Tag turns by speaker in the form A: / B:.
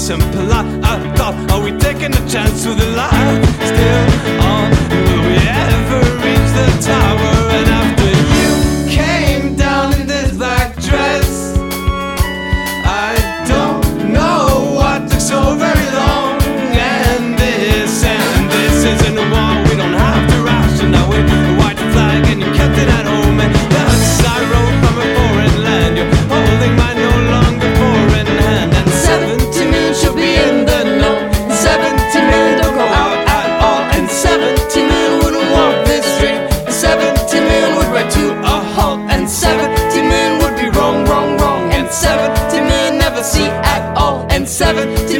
A: simple. I thought, are we taking a chance with the light still on? Will we ever reach the tower? And after you came down in this black dress, I don't know what took so very long. And this isn't a war. We don't have to ration now with the white flag, and you kept it at home. And that's I wrote from a foreign land. You're holding my no longer foreign hand. And 70 million should be in the know. 70 million don't go out at all. And 70 million wouldn't walk this street. 70 million would ride to a halt. And 70 million would be wrong, wrong, wrong. And 70 million never see at all. And 70